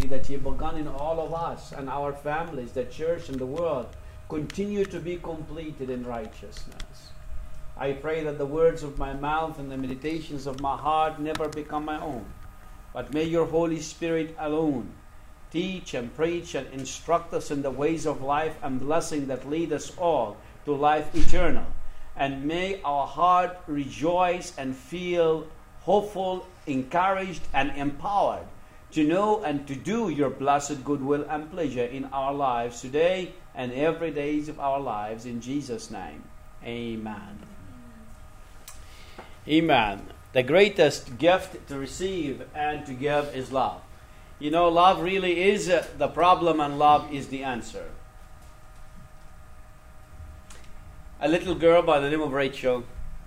that You've begun in all of us and our families, the church and the world, continue to be completed in righteousness. I pray that the words of my mouth and the meditations of my heart never become my own, but may Your Holy Spirit alone teach and preach and instruct us in the ways of life and blessing that lead us all to life eternal. And may our heart rejoice and feel hopeful, encouraged, and empowered to know and to do Your blessed goodwill and pleasure in our lives today and every days of our lives. In Jesus' name, amen. Amen. The greatest gift to receive and to give is love. You know, love really is the problem and love is the answer. A little girl by the name of Rachel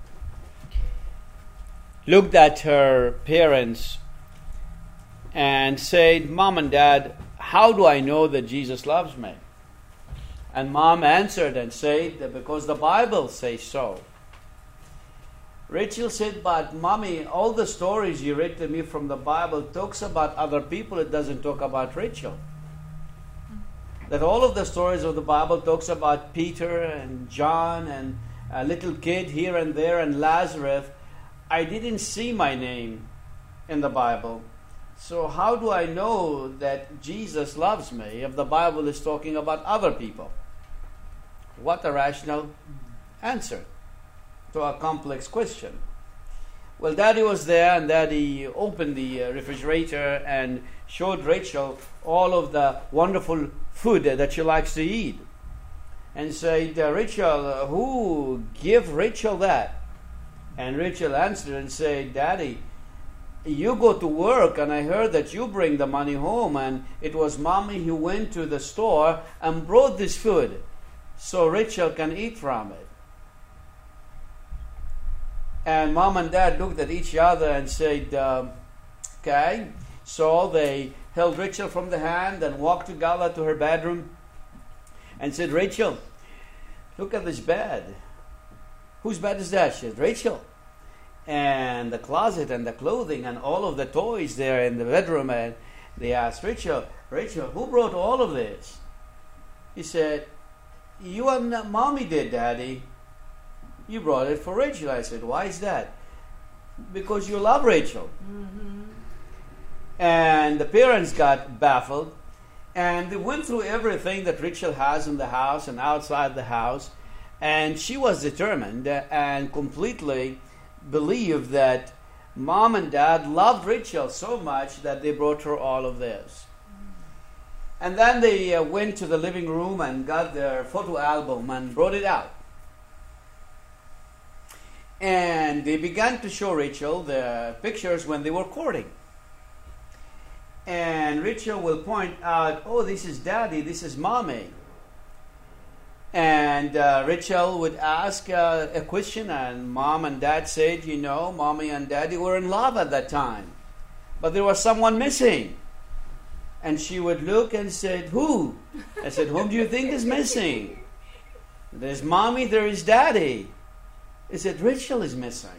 looked at her parents and said, "Mom and Dad, how do I know that Jesus loves me?" And Mom answered and said, that because the Bible says so. Rachel said, "But Mommy, all the stories you read to me from the Bible talks about other people. It doesn't talk about Rachel." That all of the stories of the Bible talks about Peter and John and a little kid here and there and Lazarus. I didn't see my name in the Bible. So how do I know that Jesus loves me if the Bible is talking about other people? What a rational answer to a complex question. Well, Daddy was there, and Daddy opened the refrigerator and showed Rachel all of the wonderful food that she likes to eat. And said, "Rachel, who gave Rachel that?" And Rachel answered and said, "Daddy, you go to work, and I heard that you bring the money home, and it was Mommy who went to the store and brought this food so Rachel can eat from it." And Mom and Dad looked at each other and said, okay. So they held Rachel from the hand and walked together to her bedroom and said, "Rachel, look at this bed." "Whose bed is that?" She said, "Rachel." And the closet and the clothing and all of the toys there in the bedroom. And they asked Rachel, "Who brought all of this?" He said, "You and Mommy did, Daddy. You brought it for Rachel." I said, "Why is that?" "Because you love Rachel." Mm-hmm. And the parents got baffled, and they went through everything that Rachel has in the house and outside the house, and she was determined and completely believed that Mom and Dad loved Rachel so much that they brought her all of this. And then they went to the living room and got their photo album and brought it out. And they began to show Rachel the pictures when they were courting. And Rachel will point out, "Oh, this is Daddy, this is Mommy." And Rachel would ask a question, and Mom and Dad said, Mommy and Daddy were in love at that time. But there was someone missing. And she would look and said, "Who?" I said, "Whom do you think is missing?" "There's Mommy, there is Daddy." He said, "Rachel is missing."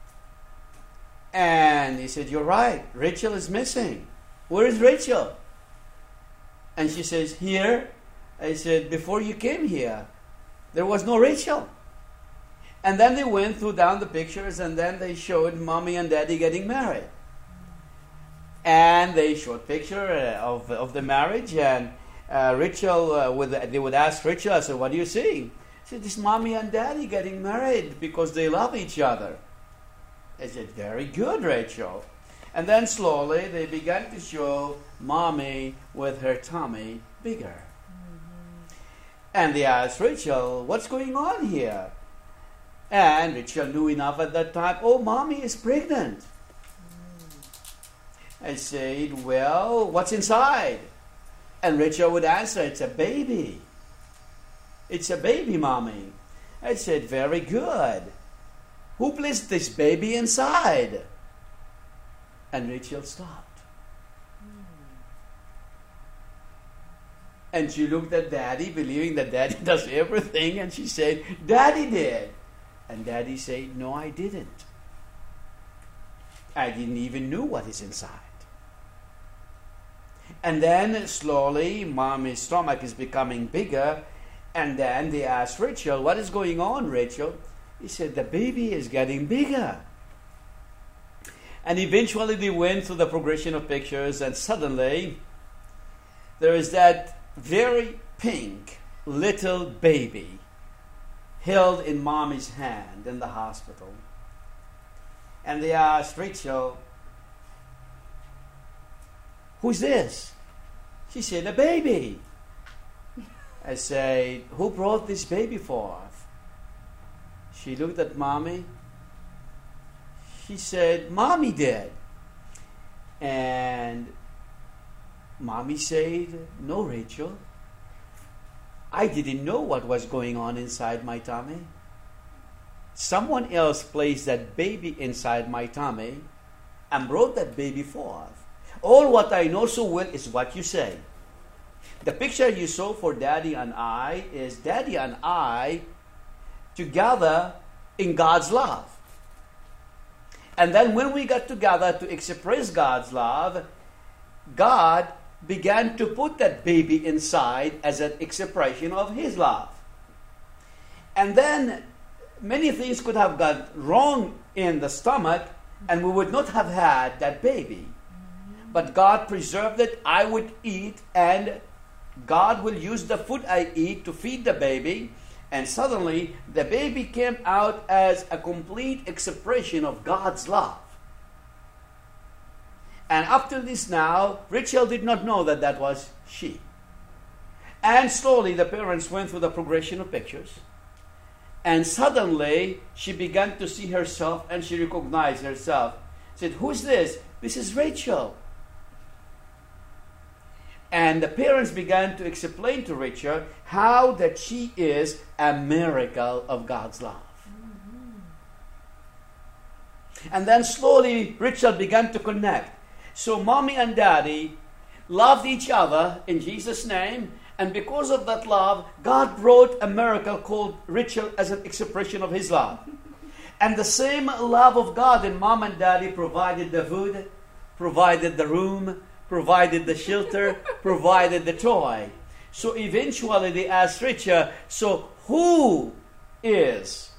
And he said, "You're right, Rachel is missing. Where is Rachel?" And she says, "Here." I said, "Before you came here, there was no Rachel." And then they went through down the pictures, and then they showed Mommy and Daddy getting married. And they showed picture of the marriage, and Rachel, they would ask Rachel, I said, "What do you see?" She said, "It's Mommy and Daddy getting married because they love each other." I said, "Very good, Rachel." And then slowly they began to show Mommy with her tummy bigger. Mm-hmm. And they asked Rachel, "What's going on here?" And Rachel knew enough at that time, "Oh, Mommy is pregnant." I said, "Well, what's inside?" And Rachel would answer, "It's a baby. It's a baby, Mommy." I said, "Very good. Who placed this baby inside?" And Rachel stopped. And she looked at Daddy, believing that Daddy does everything, and she said, "Daddy did." And Daddy said, "No, I didn't. I didn't even know what is inside." And then slowly, Mommy's stomach is becoming bigger. And then they asked Rachel, what is going on, Rachel? He said, the baby is getting bigger. And eventually they went through the progression of pictures, and suddenly there is that very pink little baby held in Mommy's hand in the hospital. And they asked Rachel, who's this? She said, a baby. I said, who brought this baby forth? She looked at Mommy. She said, Mommy did. And Mommy said, no, Rachel. I didn't know what was going on inside my tummy. Someone else placed that baby inside my tummy and brought that baby forth. All what I know so well is what you say. The picture you saw for Daddy and I is Daddy and I together in God's love. And then when we got together to express God's love, God began to put that baby inside as an expression of His love. And then many things could have gone wrong in the stomach, and we would not have had that baby. But God preserved it. I would eat, and God will use the food I eat to feed the baby. And suddenly, the baby came out as a complete expression of God's love. And up to this now, Rachel did not know that that was she. And slowly, the parents went through the progression of pictures. And suddenly, she began to see herself, and she recognized herself. Said, who's this? This is Rachel. And the parents began to explain to Rachel how that she is a miracle of God's love. Mm-hmm. And then slowly Rachel began to connect. So Mommy and Daddy loved each other in Jesus' name. And because of that love, God brought a miracle called Rachel as an expression of His love. And the same love of God in Mom and Daddy provided the food, provided the room, provided the shelter, provided the toy. So eventually they asked Rachel, so who is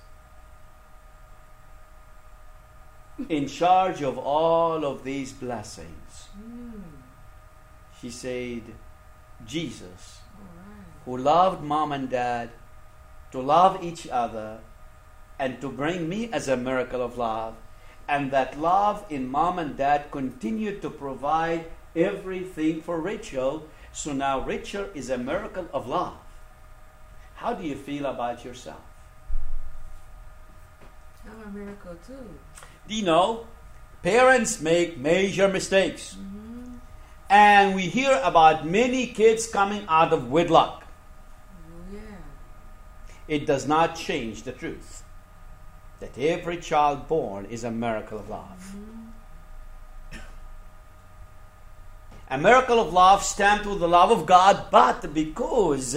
in charge of all of these blessings? She said, Jesus, who loved Mom and Dad to love each other and to bring me as a miracle of love. And that love in Mom and Dad continued to provide everything for Rachel. So now Rachel is a miracle of love. How do you feel about yourself? I'm a miracle too. Do you know, parents make major mistakes. Mm-hmm. And we hear about many kids coming out of wedlock. Oh, yeah. It does not change the truth that every child born is a miracle of love. Mm-hmm. A miracle of love stamped with the love of God, but because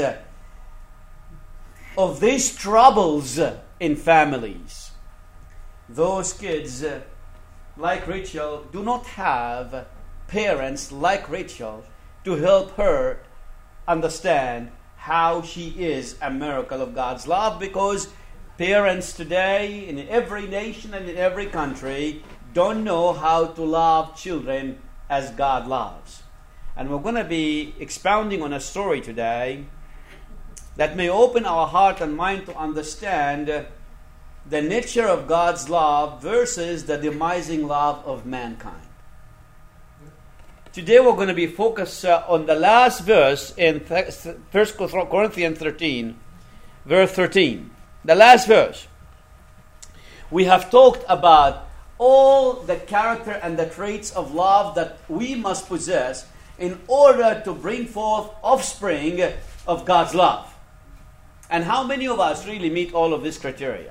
of these troubles in families, those kids, like Rachel, do not have parents like Rachel to help her understand how she is a miracle of God's love, because parents today in every nation and in every country don't know how to love children as God loves. And we're going to be expounding on a story today that may open our heart and mind to understand the nature of God's love versus the demising love of mankind. Today we're going to be focused on the last verse in 1 Corinthians 13, verse 13. The last verse. We have talked about all the character and the traits of love that we must possess in order to bring forth offspring of God's love. And how many of us really meet all of this criteria?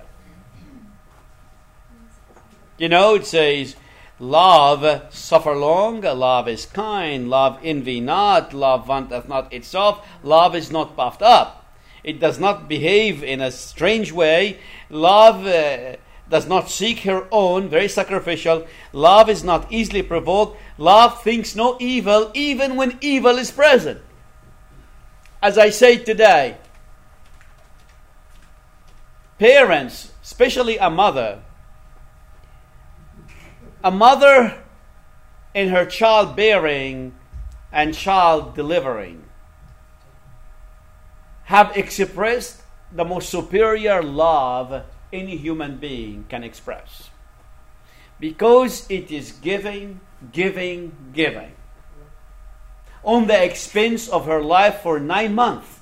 You know, it says, love suffer long, love is kind, love envy not, love vaunteth not itself, love is not puffed up. It does not behave in a strange way. Love does not seek her own, very sacrificial. Love is not easily provoked. Love thinks no evil, even when evil is present. As I say today, parents, especially a mother in her childbearing and child delivering, have expressed the most superior love any human being can express. Because it is giving, giving, giving. On the expense of her life for 9 months.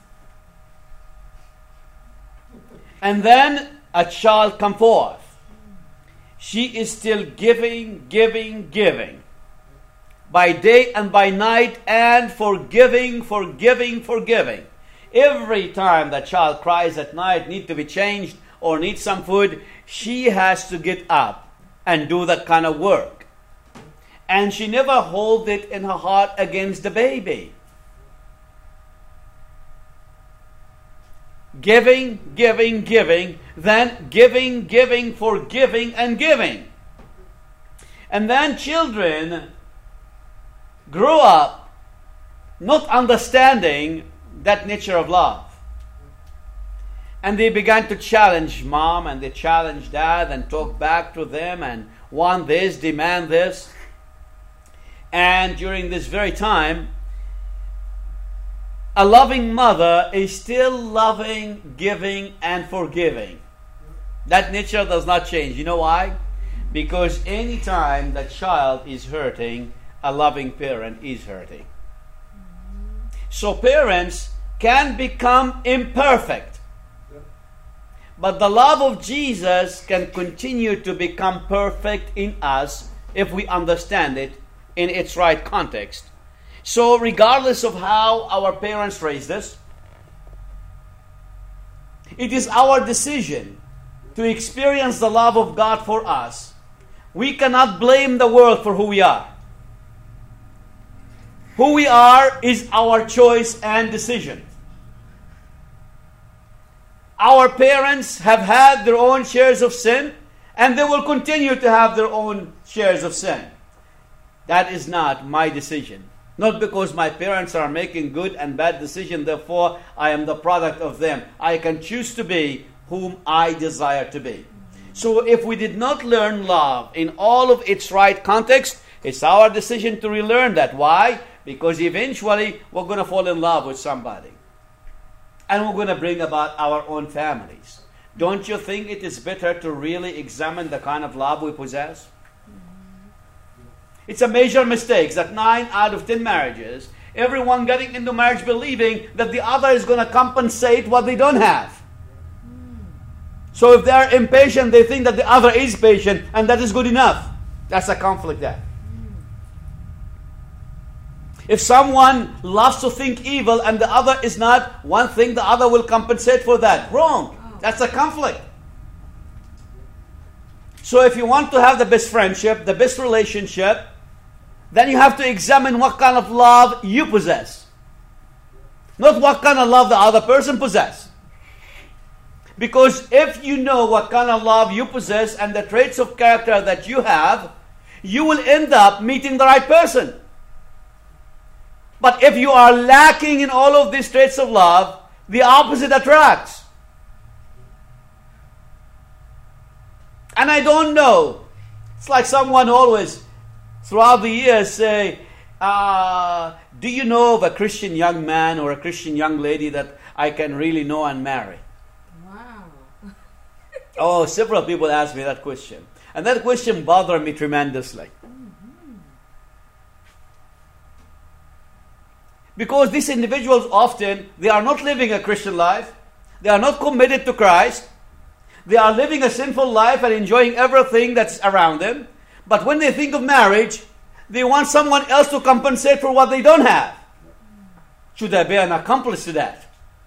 And then a child come forth. She is still giving, giving, giving. By day and by night, and forgiving, forgiving, forgiving. Every time the child cries at night, need to be changed or needs some food, she has to get up and do that kind of work. And she never holds it in her heart against the baby. Giving, giving, giving, then giving, giving, forgiving, and giving. And then children grow up not understanding that nature of love. And they began to challenge mom and they challenge dad and talk back to them and want this, demand this. And during this very time, a loving mother is still loving, giving, and forgiving. That nature does not change. You know why? Because any time the child is hurting, a loving parent is hurting. So parents can become imperfect. But the love of Jesus can continue to become perfect in us if we understand it in its right context. So regardless of how our parents raised us, it is our decision to experience the love of God for us. We cannot blame the world for who we are. Who we are is our choice and decision. Our parents have had their own shares of sin, and they will continue to have their own shares of sin. That is not my decision. Not because my parents are making good and bad decisions, therefore I am the product of them. I can choose to be whom I desire to be. So if we did not learn love in all of its right context, it's our decision to relearn that. Why? Because eventually we're going to fall in love with somebody. And we're going to bring about our own families. Don't you think it is better to really examine the kind of love we possess? It's a major mistake that 9 out of 10 marriages, everyone getting into marriage believing that the other is going to compensate what they don't have. So if they're impatient, they think that the other is patient, and that is good enough. That's a conflict there. If someone loves to think evil and the other is not, one thing the other will compensate for that. Wrong. That's a conflict. So if you want to have the best friendship, the best relationship, then you have to examine what kind of love you possess. Not what kind of love the other person possesses. Because if you know what kind of love you possess and the traits of character that you have, you will end up meeting the right person. But if you are lacking in all of these traits of love, the opposite attracts. And I don't know. It's like someone always, throughout the years, say, do you know of a Christian young man or a Christian young lady that I can really know and marry? Wow. Oh, several people ask me that question. And that question bothered me tremendously. Because these individuals often, they are not living a Christian life. They are not committed to Christ. They are living a sinful life and enjoying everything that's around them. But when they think of marriage, they want someone else to compensate for what they don't have. Should I be an accomplice to that?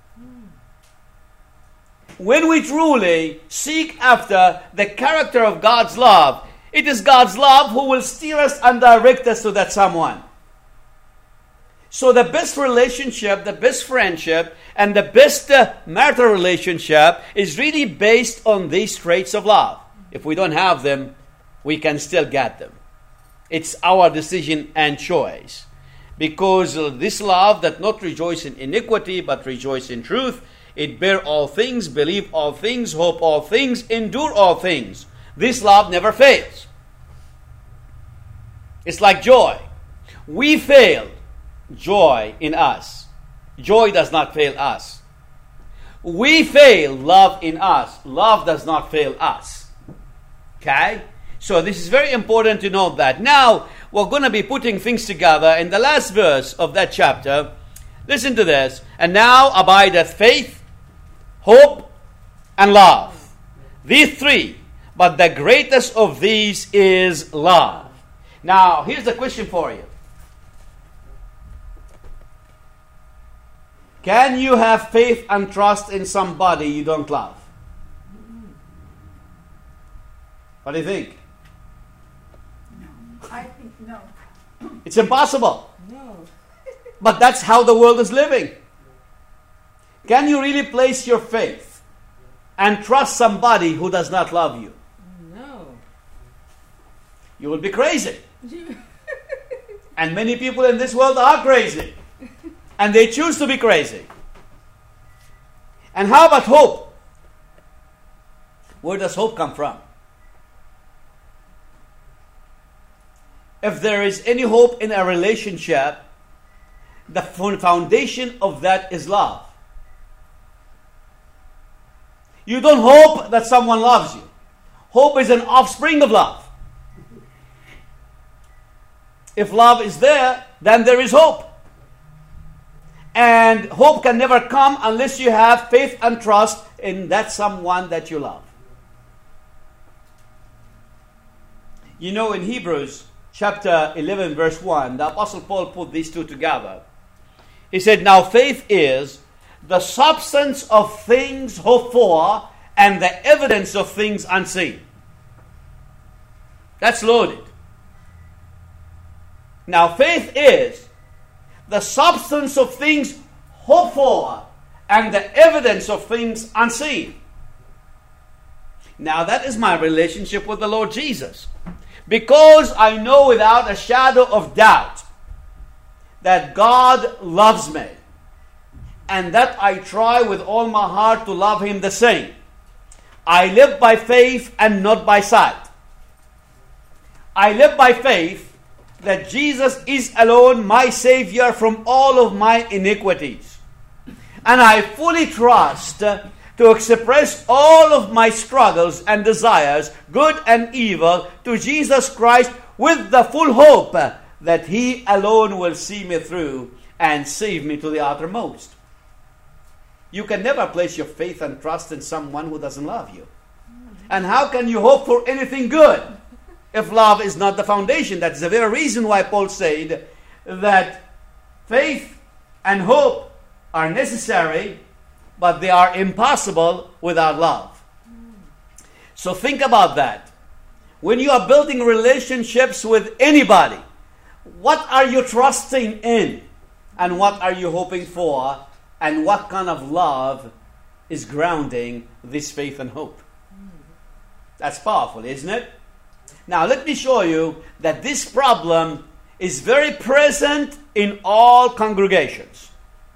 When we truly seek after the character of God's love, it is God's love who will steer us and direct us to that someone. So the best relationship, the best friendship, and the best marital relationship is really based on these traits of love. If we don't have them, we can still get them. It's our decision and choice. Because this love that not rejoice in iniquity, but rejoice in truth, it bear all things, believe all things, hope all things, endure all things. This love never fails. It's like joy. We fail. Joy in us. Joy does not fail us. We fail love in us. Love does not fail us. Okay? So this is very important to note that. Now, we're going to be putting things together in the last verse of that chapter. Listen to this. And now abideth faith, hope, and love. These three. But the greatest of these is love. Now, here's the question for you. Can you have faith and trust in somebody you don't love? What do you think? I think no. It's impossible. No. But that's how the world is living. Can you really place your faith and trust somebody who does not love you? No. You will be crazy. And many people in this world are crazy. And they choose to be crazy. And how about hope? Where does hope come from? If there is any hope in a relationship, the foundation of that is love. You don't hope that someone loves you. Hope is an offspring of love. If love is there, then there is hope. And hope can never come unless you have faith and trust in that someone that you love. You know, in Hebrews chapter 11 verse 1, the Apostle Paul put these two together. He said, now faith is the substance of things hoped for and the evidence of things unseen. That's loaded. Now faith is the substance of things hoped for and the evidence of things unseen. Now that is my relationship with the Lord Jesus. Because I know without a shadow of doubt that God loves me and that I try with all my heart to love Him the same. I live by faith and not by sight. I live by faith that Jesus is alone my Savior from all of my iniquities. And I fully trust to express all of my struggles and desires, good and evil, to Jesus Christ with the full hope that He alone will see me through and save me to the uttermost. You can never place your faith and trust in someone who doesn't love you. And how can you hope for anything good if love is not the foundation? That's the very reason why Paul said that faith and hope are necessary, but they are impossible without love. So think about that. When you are building relationships with anybody, what are you trusting in? And what are you hoping for? And what kind of love is grounding this faith and hope? That's powerful, isn't it? Now let me show you that this problem is very present in all congregations.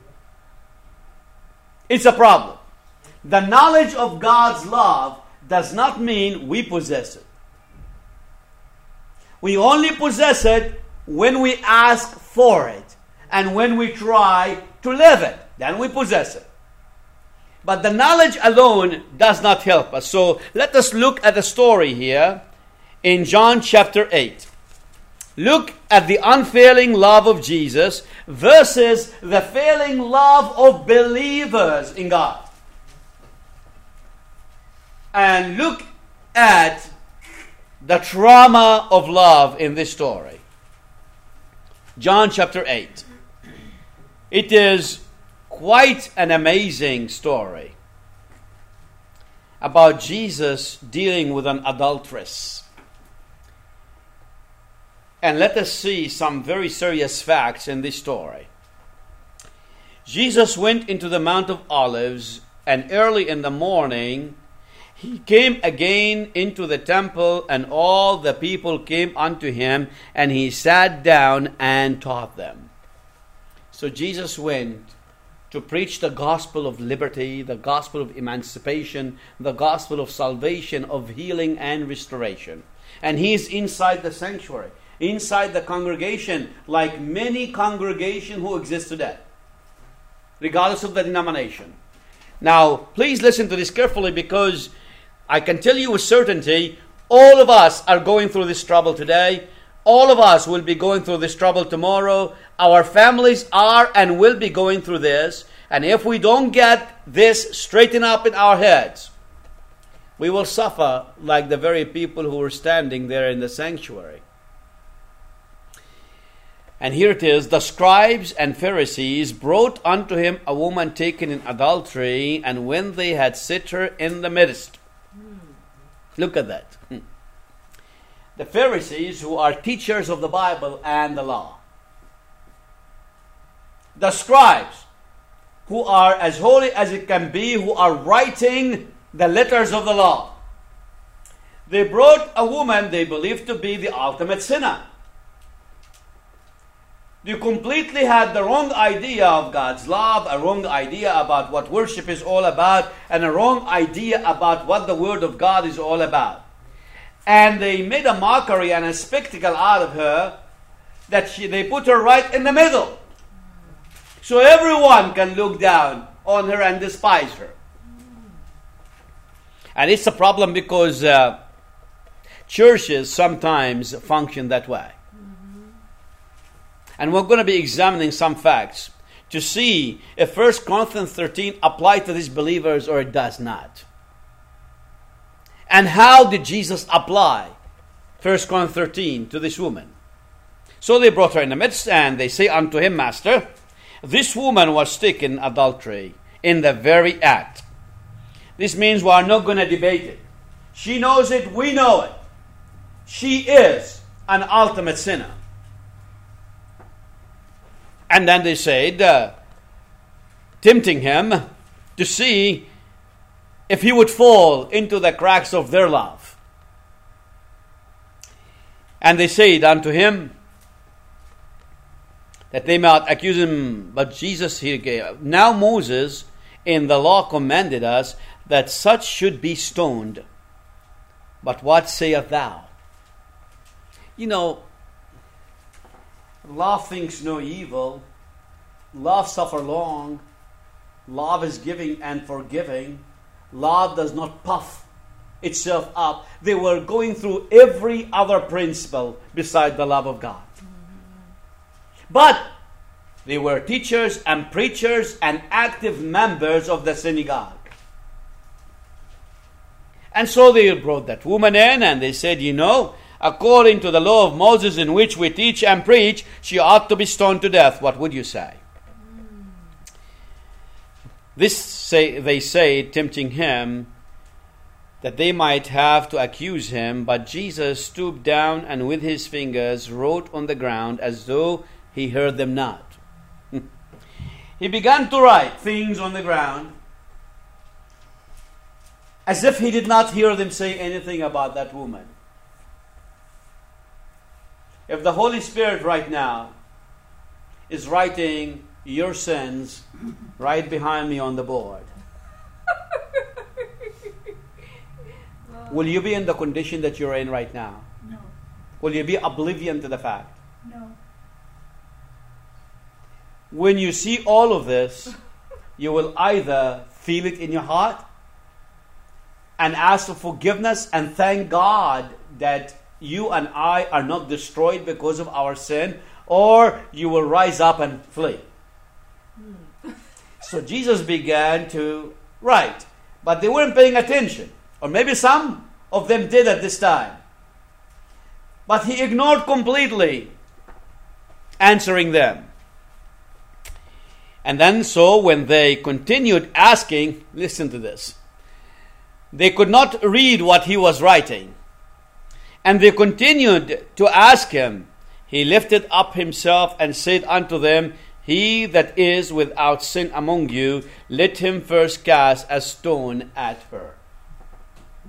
It's a problem. The knowledge of God's love does not mean we possess it. We only possess it when we ask for it and when we try to live it. Then we possess it. But the knowledge alone does not help us. So let us look at a story here in John chapter 8. Look at the unfailing love of Jesus versus the failing love of believers in God. And look at the trauma of love in this story. John chapter 8. It is quite an amazing story about Jesus dealing with an adulteress. And let us see some very serious facts in this story. Jesus went into the Mount of Olives, and early in the morning, he came again into the temple, and all the people came unto him, and he sat down and taught them. So Jesus went to preach the gospel of liberty, the gospel of emancipation, the gospel of salvation, of healing and restoration. And he is inside the sanctuary, inside the congregation, like many congregations who exist today, regardless of the denomination. Now, please listen to this carefully, because I can tell you with certainty, all of us are going through this trouble today. All of us will be going through this trouble tomorrow. Our families are and will be going through this. And if we don't get this straightened up in our heads, we will suffer like the very people who were standing there in the sanctuary. And here it is, the scribes and Pharisees brought unto him a woman taken in adultery, and when they had set her in the midst. Look at that. The Pharisees, who are teachers of the Bible and the law. The scribes, who are as holy as it can be, who are writing the letters of the law. They brought a woman they believed to be the ultimate sinner. They completely had the wrong idea of God's love, a wrong idea about what worship is all about, and a wrong idea about what the Word of God is all about. And they made a mockery and a spectacle out of her, that they put her right in the middle. So everyone can look down on her and despise her. And it's a problem because churches sometimes function that way. And we're going to be examining some facts to see if 1 Corinthians 13 applies to these believers or it does not. And how did Jesus apply 1 Corinthians 13 to this woman? So they brought her in the midst, and they say unto him, Master, this woman was taken in adultery in the very act. This means we are not going to debate it. She knows it, we know it. She is an ultimate sinner. And then they said, tempting him to see if he would fall into the cracks of their love. And they said unto him, that they might accuse him, but Jesus here gave. Now Moses in the law commanded us that such should be stoned. But what sayest thou? You know, love thinks no evil. Love suffer long. Love is giving and forgiving. Love does not puff itself up. They were going through every other principle beside the love of God. But they were teachers and preachers and active members of the synagogue. And so they brought that woman in, and they said, you know, according to the law of Moses in which we teach and preach, she ought to be stoned to death. What would you say? They say, tempting him, that they might have to accuse him. But Jesus stooped down and with his fingers wrote on the ground as though he heard them not. He began to write things on the ground as if he did not hear them say anything about that woman. If the Holy Spirit right now is writing your sins right behind me on the board, will you be in the condition that you're in right now? No. Will you be oblivion to the fact? No. When you see all of this, you will either feel it in your heart and ask for forgiveness and thank God that you and I are not destroyed because of our sin, or you will rise up and flee. So Jesus began to write, but they weren't paying attention. Or maybe some of them did at this time. But he ignored completely answering them. And then so when they continued asking, listen to this, they could not read what he was writing. And they continued to ask him. He lifted up himself and said unto them, he that is without sin among you, let him first cast a stone at her.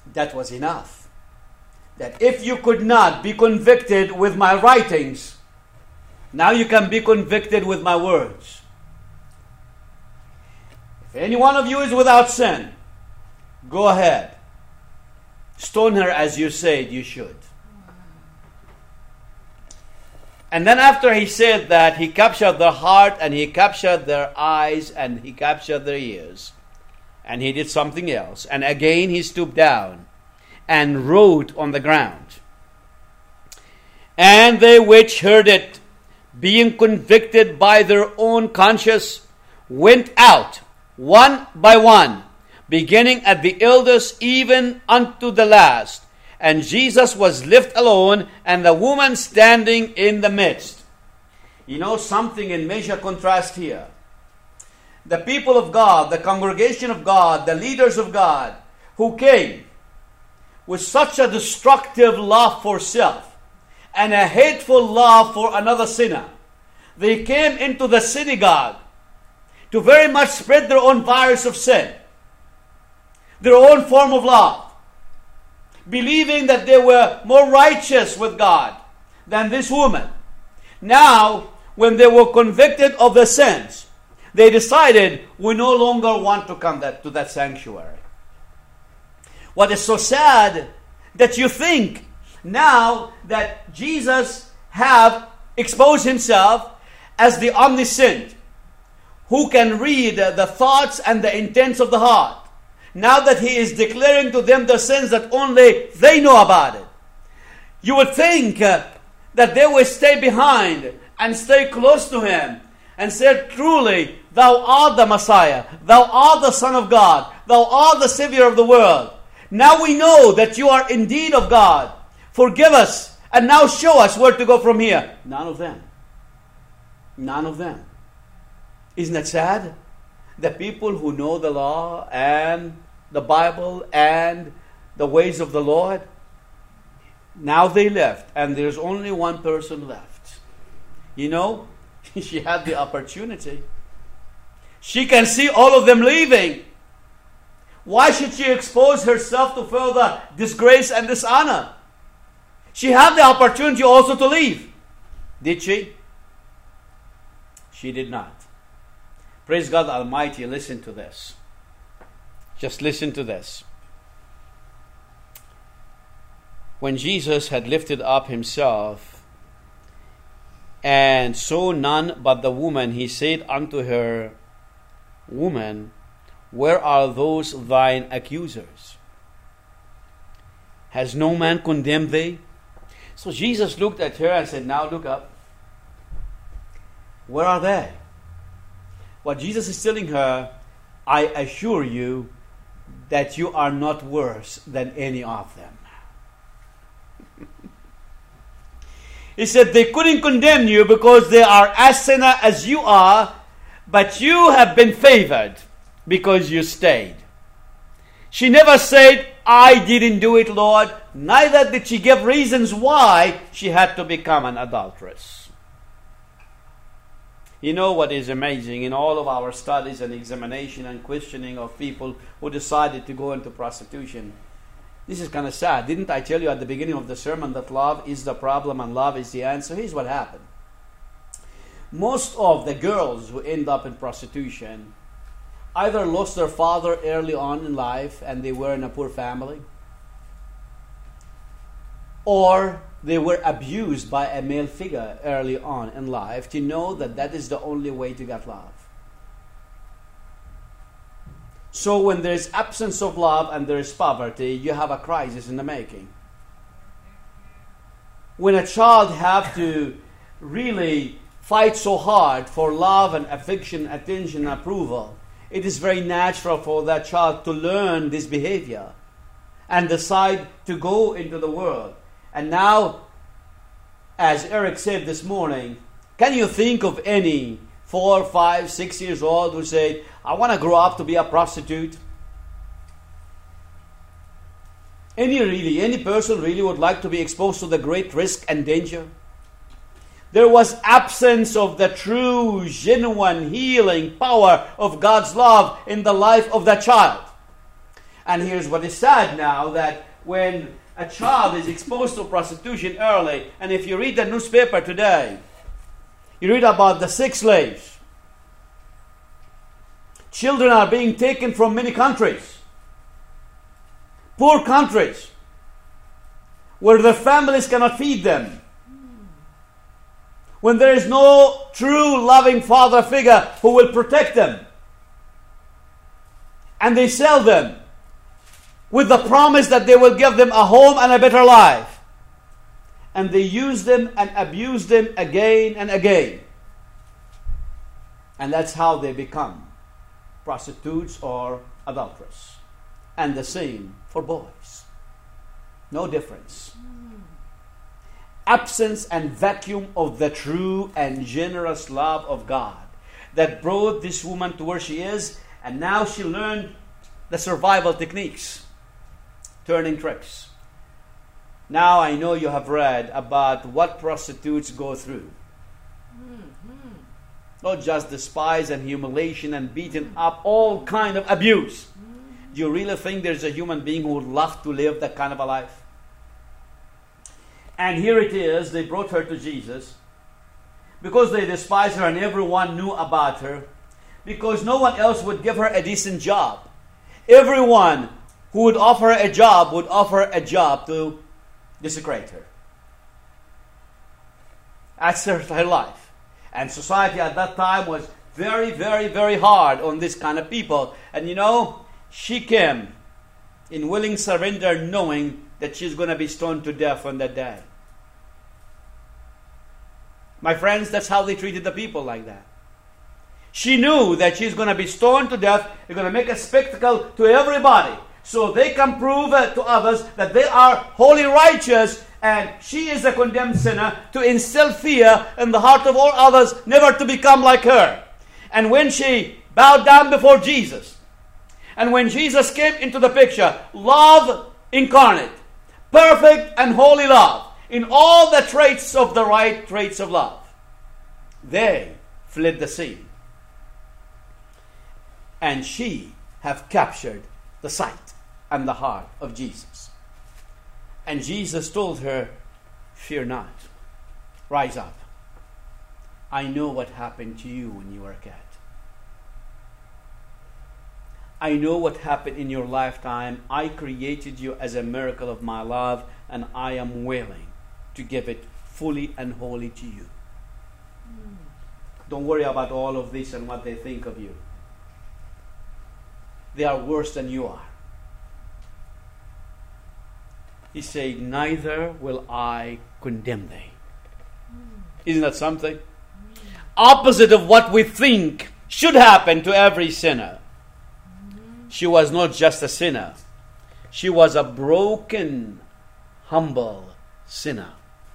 That was enough. That if you could not be convicted with my writings, now you can be convicted with my words. If any one of you is without sin, go ahead. Stone her as you said you should. And then after he said that, he captured their heart and he captured their eyes and he captured their ears. And he did something else. And again he stooped down and wrote on the ground. And they which heard it, being convicted by their own conscience, went out one by one, beginning at the eldest even unto the last. And Jesus was left alone, and the woman standing in the midst. You know something in major contrast here. The people of God, the congregation of God, the leaders of God, who came with such a destructive love for self and a hateful love for another sinner. They came into the synagogue to very much spread their own virus of sin, their own form of love, believing that they were more righteous with God than this woman. Now, when they were convicted of their sins, they decided, we no longer want to come to that sanctuary. What is so sad that you think now that Jesus have exposed himself as the omniscient, who can read the thoughts and the intents of the heart. Now that he is declaring to them the sins that only they know about it. You would think that they will stay behind and stay close to him and say, truly, thou art the Messiah. Thou art the Son of God. Thou art the Savior of the world. Now we know that you are indeed of God. Forgive us and now show us where to go from here. None of them. None of them. Isn't that sad? The people who know the law and the Bible and the ways of the Lord, now they left, and there's only one person left. You know, she had the opportunity. She can see all of them leaving. Why should she expose herself to further disgrace and dishonor? She had the opportunity also to leave. Did she? She did not. Praise God Almighty, listen to this. Just listen to this. When Jesus had lifted up himself and saw none but the woman, he said unto her, Woman, where are those thine accusers? Has no man condemned thee? So Jesus looked at her and said, Now look up. Where are they? What Jesus is telling her, I assure you that you are not worse than any of them. He said they couldn't condemn you because they are as sinner as you are, but you have been favored because you stayed. She never said, I didn't do it, Lord. Neither did she give reasons why she had to become an adulteress. You know what is amazing in all of our studies and examination and questioning of people who decided to go into prostitution? This is kind of sad. Didn't I tell you at the beginning of the sermon that love is the problem and love is the answer? Here's what happened. Most of the girls who end up in prostitution either lost their father early on in life and they were in a poor family, or they were abused by a male figure early on in life to know that that is the only way to get love. So when there is absence of love and there is poverty, you have a crisis in the making. When a child have to really fight so hard for love and affection, attention, and approval, it is very natural for that child to learn this behavior and decide to go into the world. And now, as Eric said this morning, can you think of any 4, 5, 6 years old who say, I want to grow up to be a prostitute? Any person really would like to be exposed to the great risk and danger? There was absence of the true, genuine healing power of God's love in the life of that child. And here's what is sad now, that when a child is exposed to prostitution early, and if you read the newspaper today, you read about the sex slaves. Children are being taken from many countries, poor countries, where their families cannot feed them. When there is no true loving father figure who will protect them. And they sell them with the promise that they will give them a home and a better life. And they use them and abuse them again and again. And that's how they become prostitutes or adulterers. And the same for boys. No difference. Absence and vacuum of the true and generous love of God that brought this woman to where she is, and now she learned the survival techniques, turning tricks. Now I know you have read about what prostitutes go through. Not just despise and humiliation and beaten up, all kind of abuse. Do you really think there's a human being who would love to live that kind of a life? And here it is, they brought her to Jesus because they despised her and everyone knew about her, because no one else would give her a decent job. Everyone who would offer her a job would offer a job to desecrate her. That's her life. And society at that time was very, very, very hard on this kind of people. And you know, she came in willing surrender, knowing that she's going to be stoned to death on that day. My friends, that's how they treated the people like that. She knew that she's going to be stoned to death. They're going to make a spectacle to everybody, so they can prove to others that they are wholly righteous, and she is a condemned sinner, to instill fear in the heart of all others, never to become like her. And when she bowed down before Jesus, and when Jesus came into the picture, love incarnate, perfect and holy love, in all the traits of the right traits of love, they fled the scene. And she have captured the sight and the heart of Jesus. And Jesus told her, fear not, rise up. I know what happened to you when you were a cat. I know what happened in your lifetime. I created you as a miracle of my love, and I am willing to give it fully and wholly to you. Don't worry about all of this and what they think of you. They are worse than you are. He said, neither will I condemn thee. Isn't that something? Opposite of what we think should happen to every sinner. She was not just a sinner. She was a broken, humble sinner.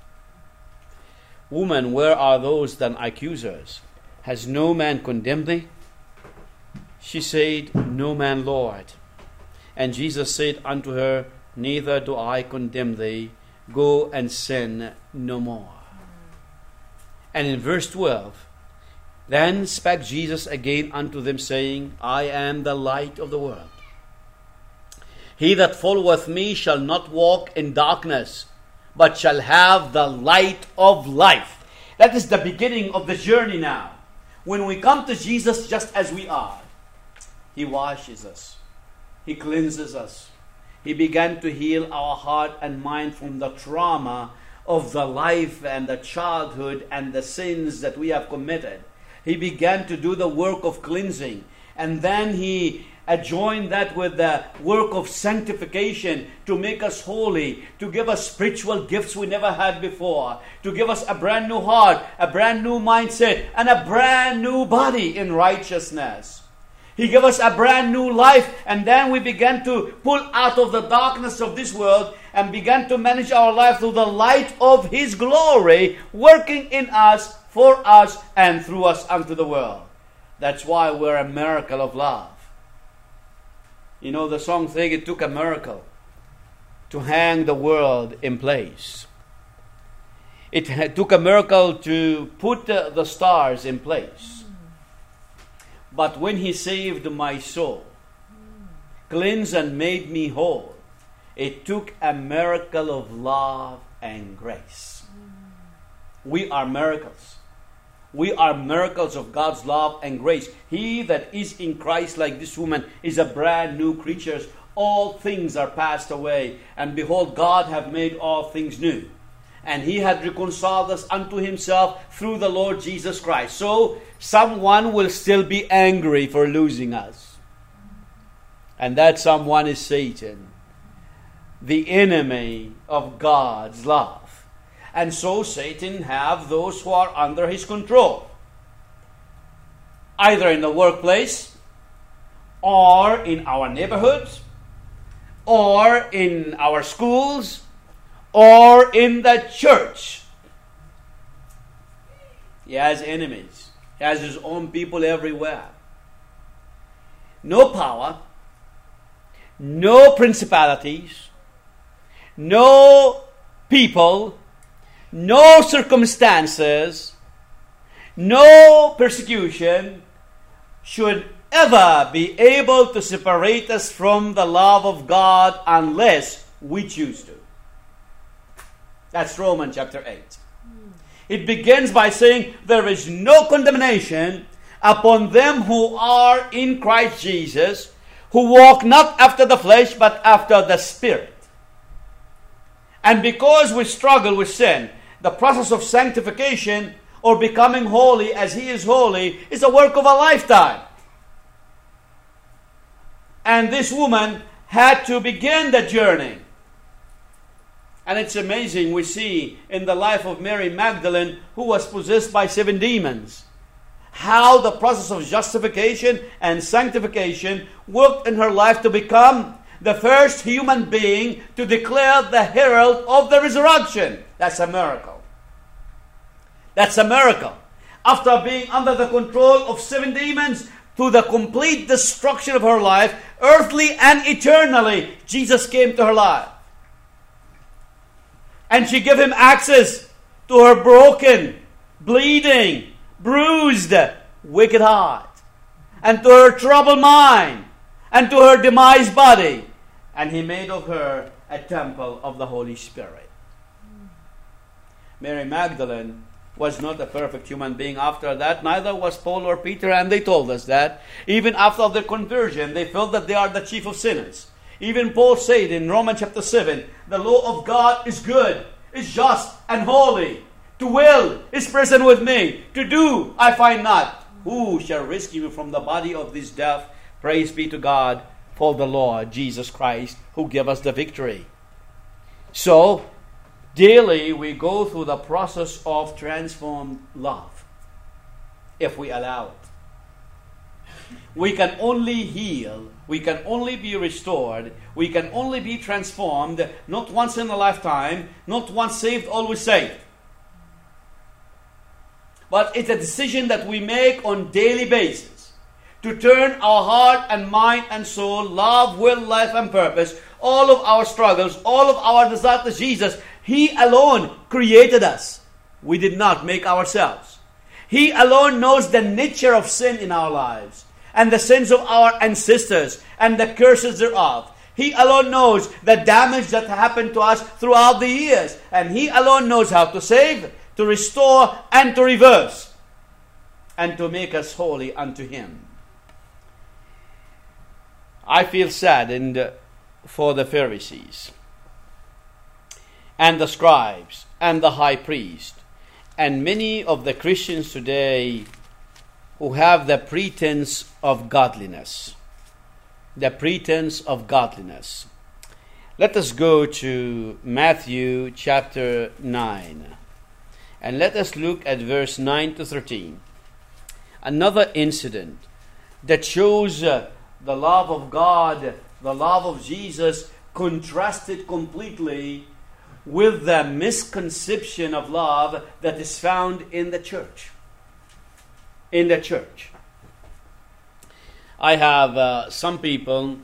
Woman, where are those then accusers? Has no man condemned thee? She said, no man, Lord. And Jesus said unto her, neither do I condemn thee. Go and sin no more. And in verse 12, then spake Jesus again unto them, saying, I am the light of the world. He that followeth me shall not walk in darkness, but shall have the light of life. That is the beginning of the journey now. When we come to Jesus just as we are, He washes us. He cleanses us. He began to heal our heart and mind from the trauma of the life and the childhood and the sins that we have committed. He began to do the work of cleansing. And then He adjoined that with the work of sanctification to make us holy, to give us spiritual gifts we never had before, to give us a brand new heart, a brand new mindset, and a brand new body in righteousness. He gave us a brand new life, and then we began to pull out of the darkness of this world and began to manage our life through the light of His glory, working in us, for us, and through us unto the world. That's why we're a miracle of love. You know the song thing, it took a miracle to hang the world in place. It took a miracle to put the stars in place. But when He saved my soul, cleansed and made me whole. It took a miracle of love and grace. We are miracles. We are miracles of God's love and grace. He that is in Christ, like this woman, is a brand new creature. All things are passed away, and behold, God hath made all things new. And He hath reconciled us unto Himself through the Lord Jesus Christ. So, someone will still be angry for losing us. And that someone is Satan, the enemy of God's love. And so Satan have those who are under his control, either in the workplace, or in our neighborhoods, or in our schools, or in the church. He has enemies. He has his own people everywhere. No power, no principalities, no people, no circumstances, no persecution should ever be able to separate us from the love of God unless we choose to. That's Romans chapter 8. It begins by saying there is no condemnation upon them who are in Christ Jesus, who walk not after the flesh but after the Spirit. And because we struggle with sin, the process of sanctification or becoming holy as He is holy is a work of a lifetime. And this woman had to begin the journey. And it's amazing, we see in the life of Mary Magdalene, who was possessed by 7 demons, how the process of justification and sanctification worked in her life to become the first human being to declare the herald of the resurrection. That's a miracle. That's a miracle. After being under the control of 7 demons, to the complete destruction of her life, earthly and eternally, Jesus came to her life. And she gave Him access to her broken, bleeding, bruised, wicked heart, and to her troubled mind, and to her demised body. And He made of her a temple of the Holy Spirit. Mary Magdalene was not a perfect human being after that. Neither was Paul or Peter, and they told us that. Even after their conversion, they felt that they are the chief of sinners. Even Paul said in Romans chapter 7, the law of God is good, is just, and holy. To will is present with me. To do I find not. Who shall rescue me from the body of this death? Praise be to God for the Lord Jesus Christ, who gave us the victory. So, daily we go through the process of transformed love, if we allow it. We can only heal, we can only be restored, we can only be transformed, not once in a lifetime, not once saved, always saved. But it's a decision that we make on daily basis to turn our heart and mind and soul, love, will, life, and purpose, all of our struggles, all of our desire to Jesus. He alone created us. We did not make ourselves. He alone knows the nature of sin in our lives and the sins of our ancestors and the curses thereof. He alone knows the damage that happened to us throughout the years. And He alone knows how to save, to restore, and to reverse, and to make us holy unto Him. I feel saddened for the Pharisees and the scribes and the high priest and many of the Christians today who have the pretense of godliness. The pretense of godliness. Let us go to Matthew chapter 9 and let us look at verse 9 to 13. Another incident that shows the love of God, the love of Jesus, contrasted completely with the misconception of love that is found in the church. In the church. I have some people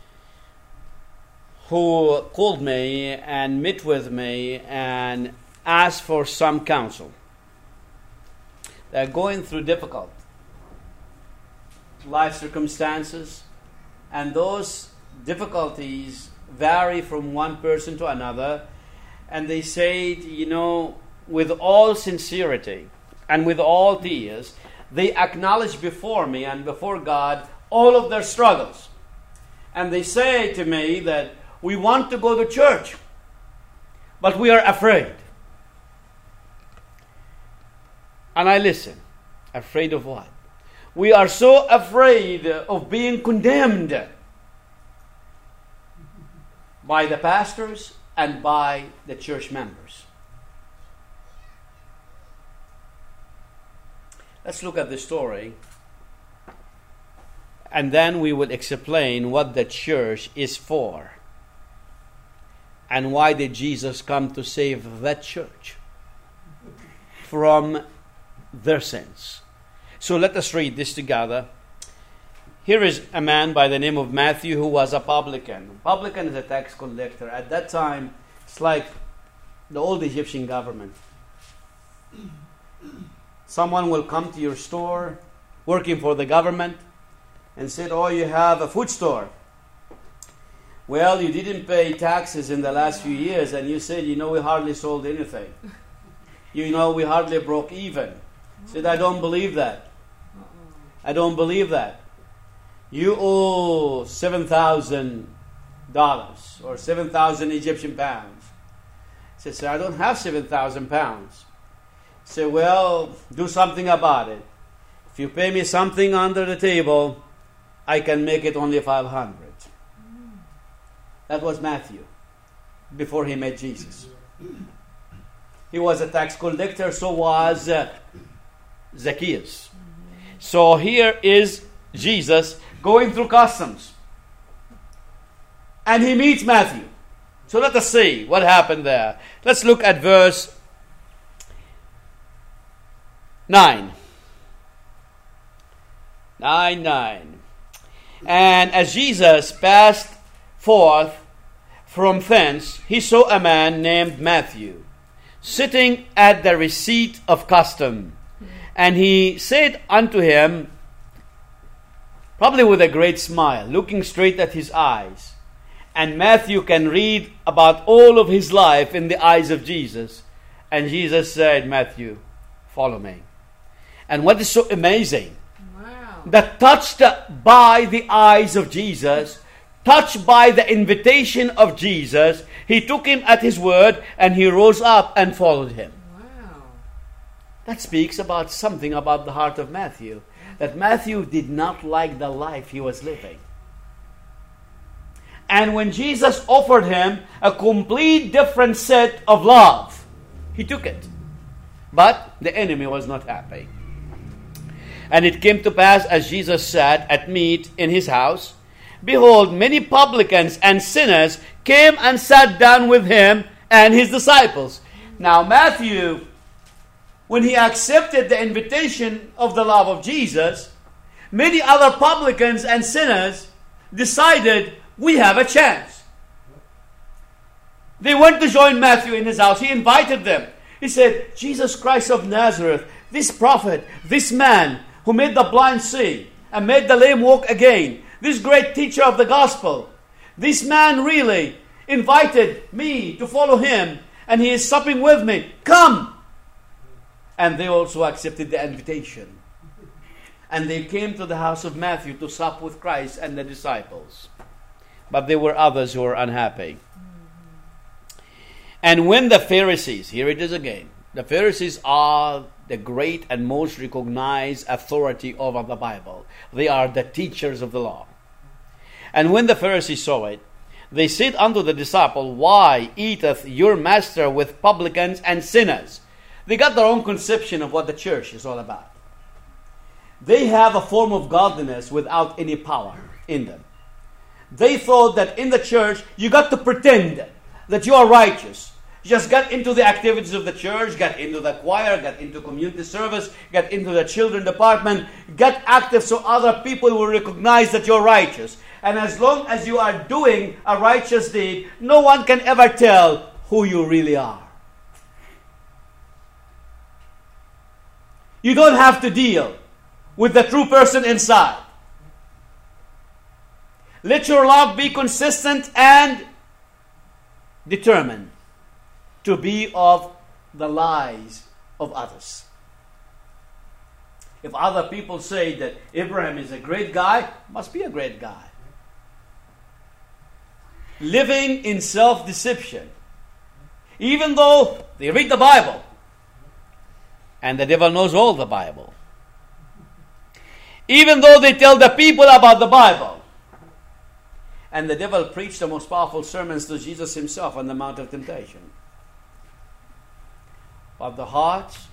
who called me and met with me and asked for some counsel. They're going through difficult life circumstances, and those difficulties vary from one person to another, and they said, with all sincerity and with all tears, they acknowledge before me and before God all of their struggles. And they say to me that we want to go to church, but we are afraid. And I listen. Afraid of what? We are so afraid of being condemned by the pastors and by the church members. Let's look at the story, and then we will explain what the church is for and why did Jesus come to save that church from their sins. So let us read this together. Here is a man by the name of Matthew who was a publican. Publican is a tax collector. At that time, it's like the old Egyptian government. Someone will come to your store, working for the government, and said, "Oh, you have a food store. Well, you didn't pay taxes in the last few years," and you said, "We hardly sold anything. We hardly broke even." Said, "I don't believe that. I don't believe that. You owe $7,000 or 7,000 Egyptian pounds." Said, "Sir, I don't have 7,000 pounds." Say, "Well, do something about it. If you pay me something under the table, I can make it only 500. That was Matthew before he met Jesus. He was a tax collector, so was Zacchaeus. So here is Jesus going through customs. And he meets Matthew. So let us see what happened there. Let's look at verse 9. 9. And as Jesus passed forth from thence, he saw a man named Matthew sitting at the receipt of custom. And he said unto him, probably with a great smile, looking straight at his eyes. And Matthew can read about all of his life in the eyes of Jesus. And Jesus said, "Matthew, follow me." And what is so amazing, that touched by the eyes of Jesus, touched by the invitation of Jesus, he took him at his word and he rose up and followed him. Wow. That speaks about something about the heart of Matthew. That Matthew did not like the life he was living. And when Jesus offered him a complete different set of love, he took it. But the enemy was not happy. And it came to pass, as Jesus sat at meat in his house, behold, many publicans and sinners came and sat down with him and his disciples. Now Matthew, when he accepted the invitation of the love of Jesus, many other publicans and sinners decided, we have a chance. They went to join Matthew in his house. He invited them. He said, "Jesus Christ of Nazareth, this prophet, this man who made the blind see and made the lame walk again, this great teacher of the gospel, this man really invited me to follow him, and he is supping with me. Come!" And they also accepted the invitation. And they came to the house of Matthew to sup with Christ and the disciples. But there were others who were unhappy. And when the Pharisees, here it is again, the Pharisees are the great and most recognized authority over the Bible. They are the teachers of the law. And when the Pharisees saw it, they said unto the disciple, "Why eateth your master with publicans and sinners?" They got their own conception of what the church is all about. They have a form of godliness without any power in them. They thought that in the church, you got to pretend that you are righteous. Just get into the activities of the church, get into the choir, get into community service, get into the children department, get active so other people will recognize that you're righteous. And as long as you are doing a righteous deed, no one can ever tell who you really are. You don't have to deal with the true person inside. Let your love be consistent and determined to be of the lies of others. If other people say that Abraham is a great guy, must be a great guy. Living in self-deception. Even though they read the Bible. And the devil knows all the Bible. Even though they tell the people about the Bible. And the devil preached the most powerful sermons to Jesus himself on the Mount of Temptation. But the hearts,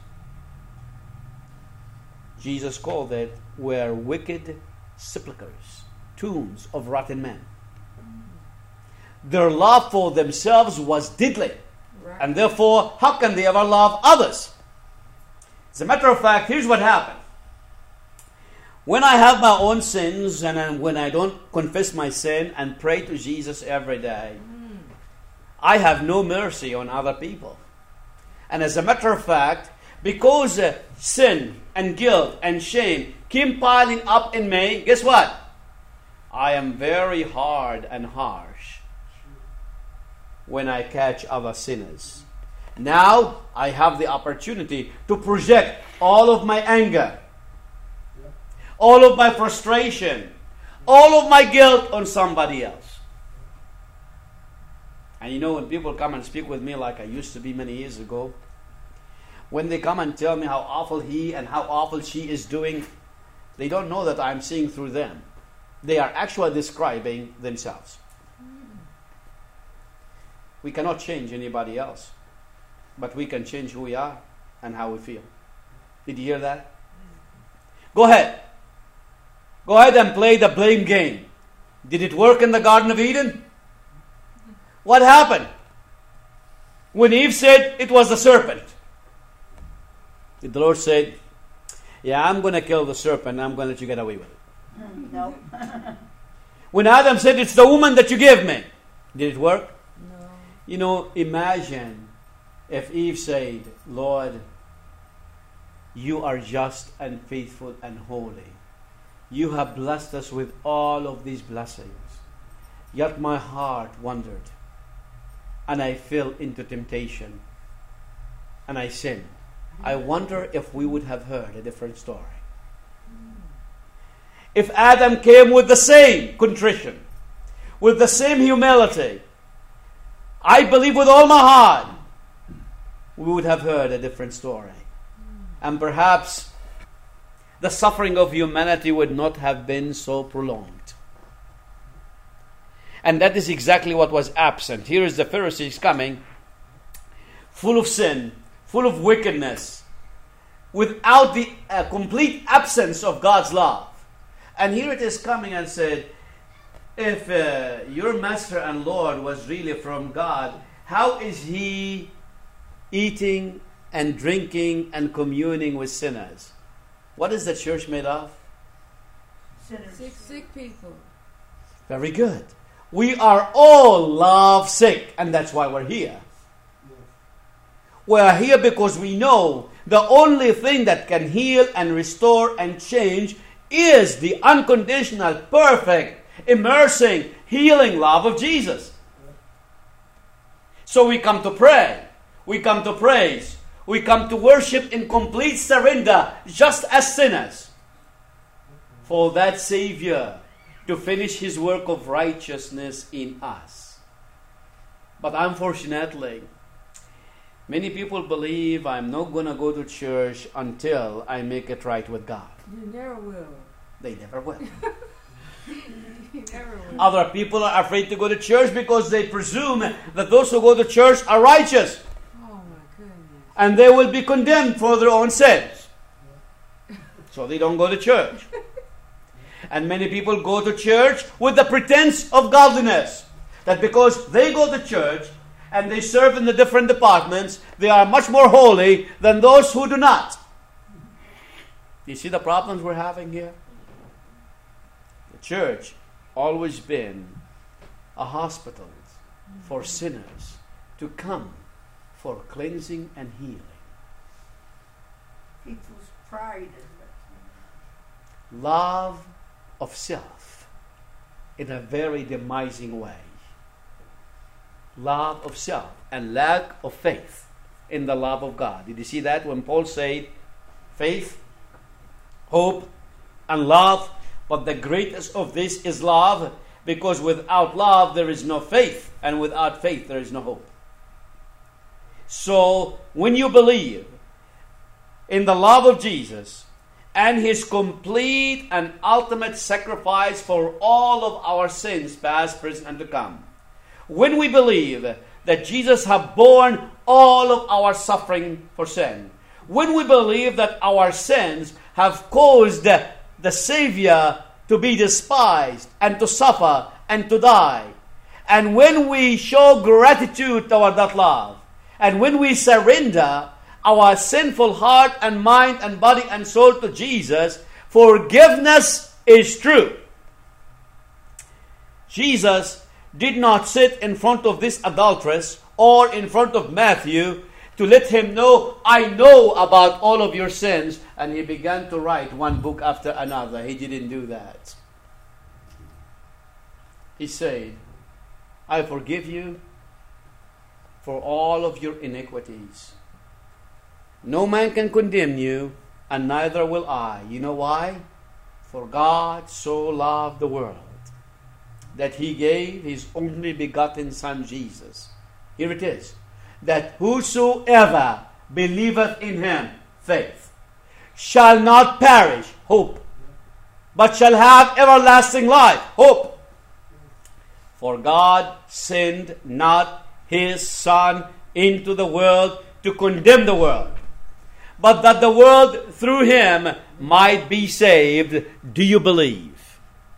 Jesus called it, were wicked sepulchres, tombs of rotten men. Their love for themselves was deadly. Right. And therefore, how can they ever love others? As a matter of fact, here's what happened. When I have my own sins and when I don't confess my sin and pray to Jesus every day, I have no mercy on other people. And as a matter of fact, because sin and guilt and shame came piling up in me, guess what? I am very hard and harsh when I catch other sinners. Now I have the opportunity to project all of my anger, all of my frustration, all of my guilt on somebody else. And you know, when people come and speak with me like I used to be many years ago, when they come and tell me how awful he and how awful she is doing, they don't know that I'm seeing through them. They are actually describing themselves. We cannot change anybody else, but we can change who we are and how we feel. Did you hear that? Go ahead. Go ahead and play the blame game. Did it work in the Garden of Eden? What happened? When Eve said it was the serpent, the Lord said, yeah, I'm going to kill the serpent. I'm going to let you get away with it. No. When Adam said, it's the woman that you gave me, did it work? No. You know, imagine if Eve said, Lord, you are just and faithful and holy. You have blessed us with all of these blessings. Yet my heart wandered. And I fell into temptation. And I sinned. I wonder if we would have heard a different story. If Adam came with the same contrition, with the same humility, I believe with all my heart, we would have heard a different story. And perhaps the suffering of humanity would not have been so prolonged. And that is exactly what was absent. Here is the Pharisees coming, full of sin, full of wickedness, without the complete absence of God's love. And here it is coming and said, if your master and Lord was really from God, how is he eating and drinking and communing with sinners? What is the church made of? Sinners. Sick people. Very good. We are all love sick, and that's why we're here. We are here because we know the only thing that can heal and restore and change is the unconditional, perfect, immersing, healing love of Jesus. So we come to pray. We come to praise. We come to worship in complete surrender, just as sinners, for that Savior to finish His work of righteousness in us. But unfortunately, many people believe I'm not going to go to church until I make it right with God. You never will. They never will. You never will. Other people are afraid to go to church because they presume that those who go to church are righteous. Oh my goodness. And they will be condemned for their own sins. So they don't go to church. And many people go to church with the pretense of godliness. That because they go to church and they serve in the different departments, they are much more holy than those who do not. Do you see the problems we're having here? The church always been a hospital for sinners to come for cleansing and healing. People's pride is Love of self in a very demising way. Love of self and lack of faith in the love of God. Did you see that when Paul said faith, hope, and love? But the greatest of this is love, because without love there is no faith, and without faith there is no hope. So when you believe in the love of Jesus and His complete and ultimate sacrifice for all of our sins, past, present, and to come, when we believe that Jesus has borne all of our suffering for sin, when we believe that our sins have caused the Savior to be despised and to suffer and to die, and when we show gratitude toward that love, and when we surrender our sinful heart and mind and body and soul to Jesus, forgiveness is true. Jesus did not sit in front of this adulteress or in front of Matthew to let him know, I know about all of your sins, and he began to write one book after another. He didn't do that. He said, I forgive you for all of your iniquities. No man can condemn you, and neither will I. You know why? For God so loved the world that He gave His only begotten Son, Jesus. Here it is. That whosoever believeth in Him, faith, shall not perish, hope, but shall have everlasting life, hope. For God sent not His Son into the world to condemn the world, but that the world through Him might be saved. Do you believe?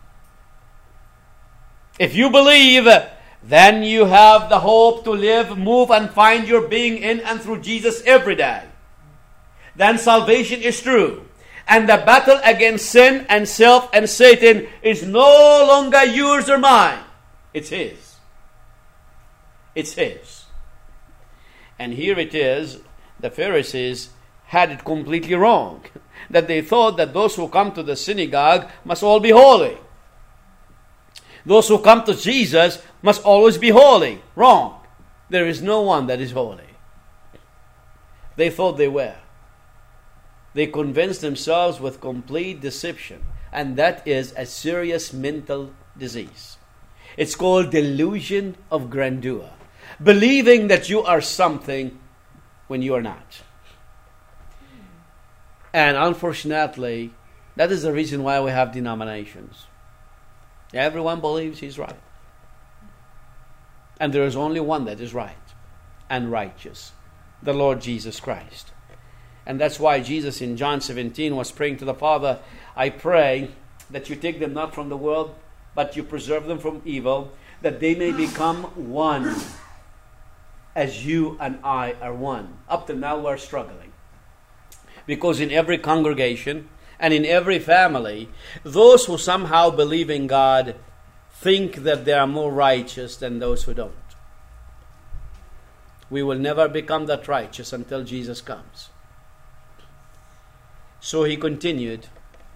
If you believe, then you have the hope to live, move, and find your being in and through Jesus every day. Then salvation is true. And the battle against sin and self and Satan is no longer yours or mine. It's His. It's His. And here it is, the Pharisees had it completely wrong. That they thought that those who come to the synagogue must all be holy. Those who come to Jesus must always be holy. Wrong. There is no one that is holy. They thought they were. They convinced themselves with complete deception. And that is a serious mental disease. It's called delusion of grandeur. Believing that you are something when you are not. And unfortunately, that is the reason why we have denominations. Everyone believes he's right. And there is only one that is right and righteous, the Lord Jesus Christ. And that's why Jesus in John 17 was praying to the Father, I pray that you take them not from the world, but you preserve them from evil, that they may become one, as you and I are one. Up to now we're struggling. Because in every congregation and in every family, those who somehow believe in God think that they are more righteous than those who don't. We will never become that righteous until Jesus comes. So he continued,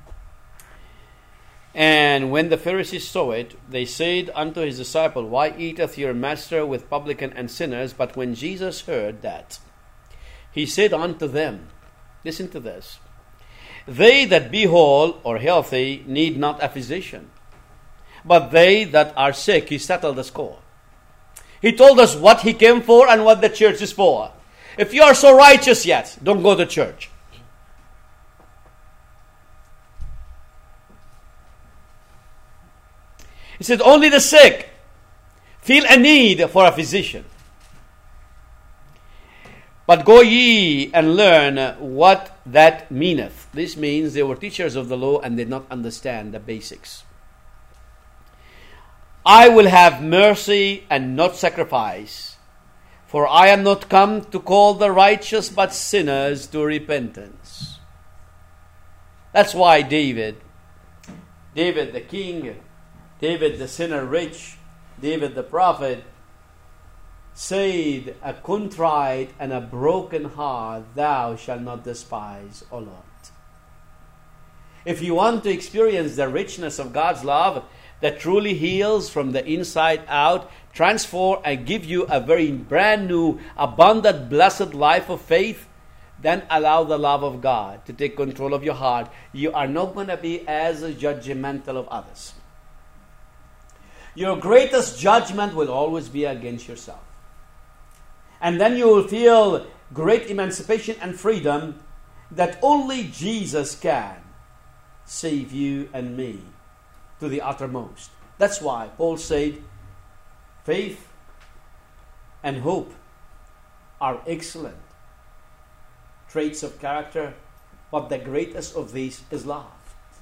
and when the Pharisees saw it, they said unto his disciples, Why eateth your master with publicans and sinners? But when Jesus heard that, he said unto them, listen to this, They that be whole or healthy need not a physician, but they that are sick. He settled the score. He told us what he came for and what the church is for. If you are so righteous yet, don't go to church. He said, only the sick feel a need for a physician. But go ye and learn what that meaneth. This means they were teachers of the law and did not understand the basics. I will have mercy and not sacrifice, for I am not come to call the righteous but sinners to repentance. That's why David the king, David the sinner rich, David the prophet, said, a contrite and a broken heart thou shalt not despise, O Lord. If you want to experience the richness of God's love, that truly heals from the inside out, transform and give you a very brand new, abundant, blessed life of faith, then allow the love of God to take control of your heart. You are not going to be as judgmental of others. Your greatest judgment will always be against yourself. And then you will feel great emancipation and freedom that only Jesus can save you and me to the uttermost. That's why Paul said, faith and hope are excellent traits of character, but the greatest of these is love.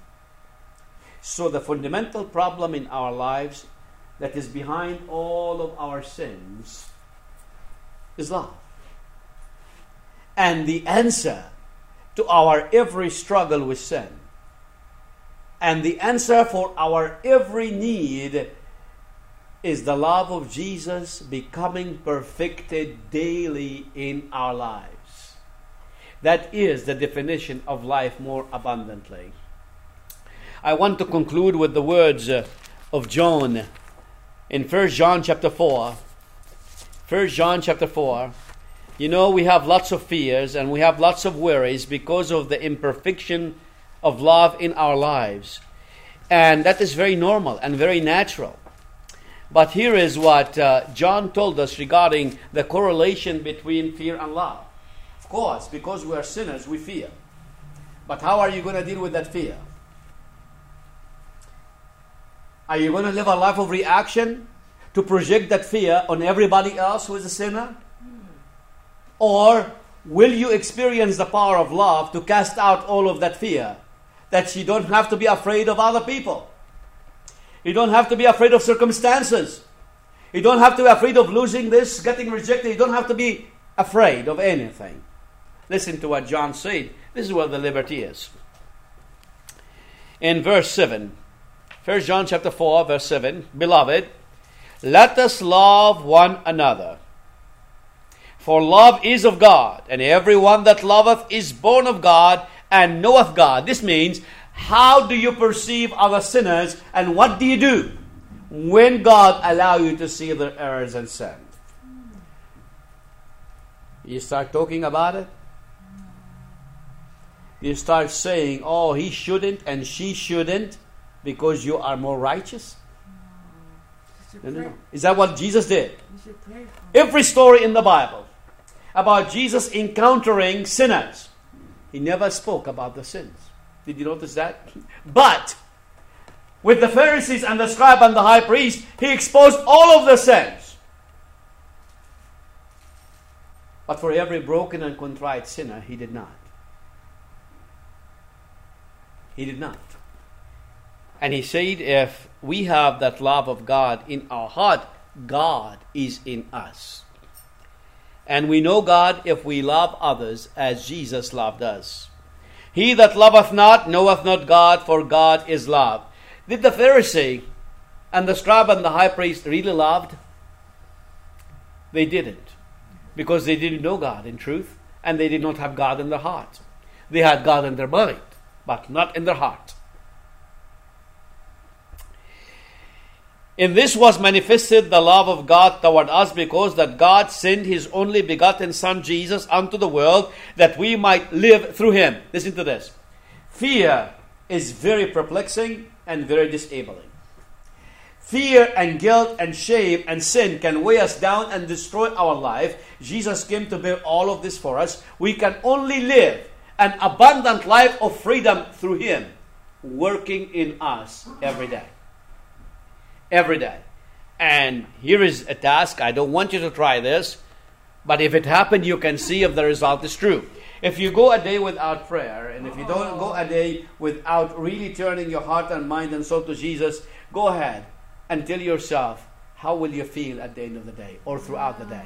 So the fundamental problem in our lives that is behind all of our sins is love. And the answer to our every struggle with sin, and the answer for our every need, is the love of Jesus becoming perfected daily in our lives. That is the definition of life more abundantly. I want to conclude with the words of John in 1 John chapter 4. 1 John chapter 4. You know, we have lots of fears and we have lots of worries because of the imperfection of love in our lives. And that is very normal and very natural. But here is what John told us regarding the correlation between fear and love. Of course, because we are sinners, we fear. But how are you going to deal with that fear? Are you going to live a life of reaction to project that fear on everybody else who is a sinner? Or will you experience the power of love to cast out all of that fear? That you don't have to be afraid of other people. You don't have to be afraid of circumstances. You don't have to be afraid of losing this, getting rejected. You don't have to be afraid of anything. Listen to what John said. This is where the liberty is. In verse 7, 1 John chapter 4, verse 7, Beloved, let us love one another. For love is of God, and everyone that loveth is born of God, and knoweth God. This means, how do you perceive other sinners, and what do you do when God allows you to see their errors and sin? You start talking about it. You start saying, oh, he shouldn't and she shouldn't because you are more righteous. No. Is that what Jesus did? Every story in the Bible about Jesus encountering sinners, he never spoke about the sins. Did you notice that? But with the Pharisees and the scribe and the high priest, he exposed all of the sins. But for every broken and contrite sinner, he did not. He did not. And he said, if we have that love of God in our heart, God is in us. And we know God if we love others as Jesus loved us. He that loveth not knoweth not God, for God is love. Did the Pharisee and the scribe and the high priest really loved? They didn't. Because they didn't know God in truth, and they did not have God in their heart. They had God in their mind, but not in their heart. In this was manifested the love of God toward us, because that God sent His only begotten Son Jesus unto the world, that we might live through Him. Listen to this. Fear is very perplexing and very disabling. Fear and guilt and shame and sin can weigh us down and destroy our life. Jesus came to bear all of this for us. We can only live an abundant life of freedom through Him, working in us every day. Every day. And here is a task. I don't want you to try this, but if it happened, you can see if the result is true. If you go a day without prayer, and if you don't go a day without really turning your heart and mind and soul to Jesus, go ahead and tell yourself, how will you feel at the end of the day or throughout the day?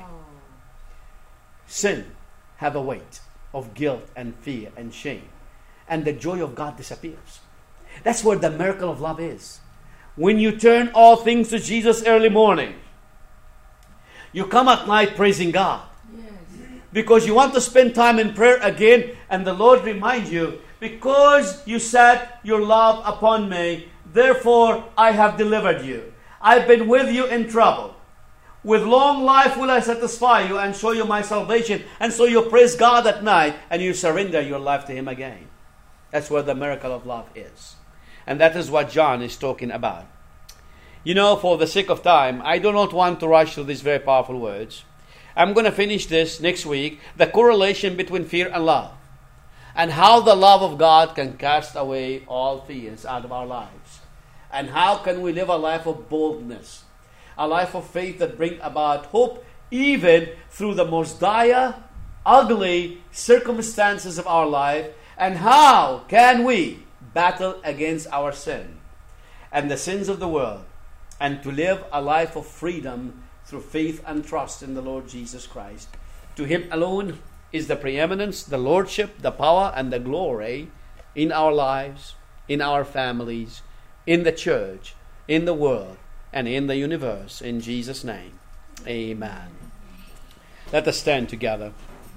Sin have a weight of guilt and fear and shame, and the joy of God disappears. That's where the miracle of love is. When you turn all things to Jesus early morning, you come at night praising God. Yes. Because you want to spend time in prayer again, and the Lord reminds you, because you set your love upon me, Therefore I have delivered you. I've been with you in trouble. With long life will I satisfy you and show you my salvation. And so you praise God at night and you surrender your life to Him again. That's where the miracle of love is. And that is what John is talking about. You know, for the sake of time, I do not want to rush through these very powerful words. I'm going to finish this next week, the correlation between fear and love. And how the love of God can cast away all fears out of our lives. And how can we live a life of boldness. A life of faith that brings about hope even through the most dire, ugly circumstances of our life. And how can we battle against our sin and the sins of the world and to live a life of freedom through faith and trust in the Lord Jesus Christ. To Him alone is the preeminence, the lordship, the power, and the glory in our lives, in our families, in the church, in the world, and in the universe. In Jesus' name, amen. Let us stand together.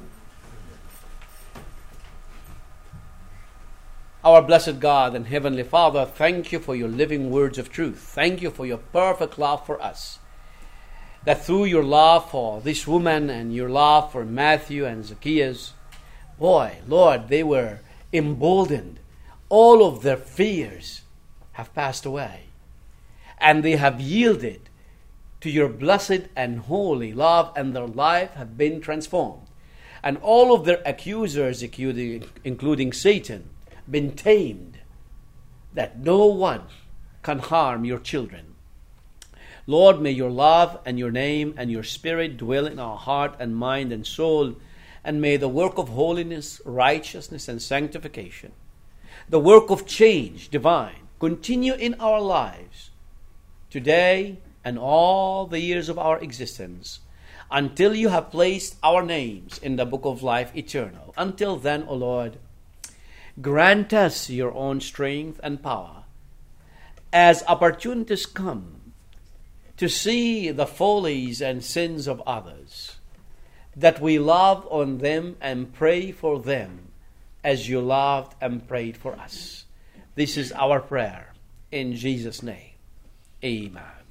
Our blessed God and Heavenly Father, thank you for your living words of truth. Thank you for your perfect love for us. That through your love for this woman and your love for Matthew and Zacchaeus, boy, Lord, they were emboldened. All of their fears have passed away. And they have yielded to your blessed and holy love, and their life have been transformed. And all of their accusers, including Satan, been tamed, that no one can harm your children. Lord, may your love and your name and your Spirit dwell in our heart and mind and soul, and may the work of holiness, righteousness, and sanctification, the work of change divine, continue in our lives today and all the years of our existence, until you have placed our names in the book of life eternal. Until then, O Lord, grant us your own strength and power as opportunities come to see the follies and sins of others, that we love on them and pray for them as you loved and prayed for us. This is our prayer in Jesus' name. Amen.